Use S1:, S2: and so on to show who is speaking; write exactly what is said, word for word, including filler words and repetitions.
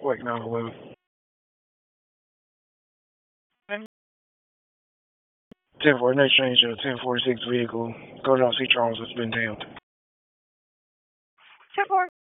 S1: Wait, nine eleven. ten for an exchange of ten forty-six vehicle. Go down, see Charles has been damned.
S2: ten four.